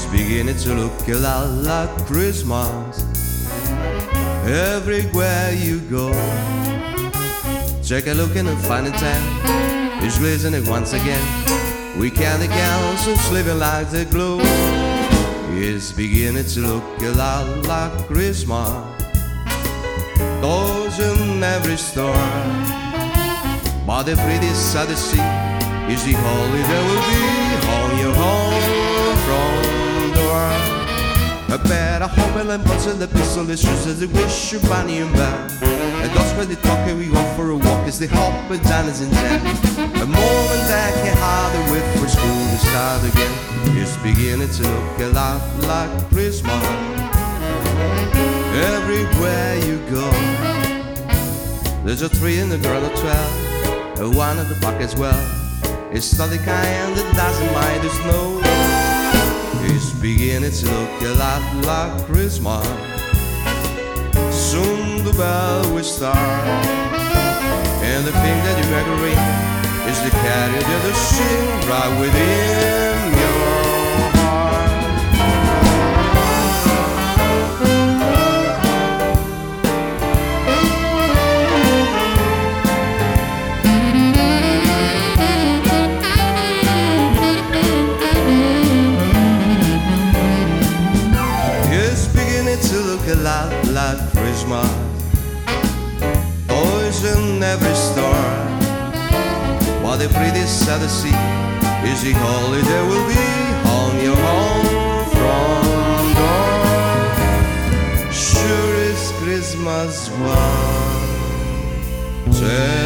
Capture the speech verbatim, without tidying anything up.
beginning to look a lot like Christmas everywhere you go. Take a look and find a town is glistening once again. We candy gals who's living like the glow. It's beginning to look a lot like Christmas. Those in every store, but the prettiest sight to see is the holiday will be on your home front door. A pair of home and buds and the pistol, the shoes as they wish you bunny and bad. And that's where they talk and we go for a walk as they hop and dance in jam. A moment that can hardly wait for school to start again. It's beginning to look a lot like Christmas everywhere you go. There's a tree in the girl of twelve, a one at the park as well. It's not the kind that doesn't mind the snow. It's beginning to look a lot like Christmas. Soon the bell will start, and the thing that you agree is the carrier that the sing right within your heart. It's beginning to look a lot like Christmas. Toys in every store, but the prettiest sight to see is the holiday will be on your home front door. Sure is Christmas one.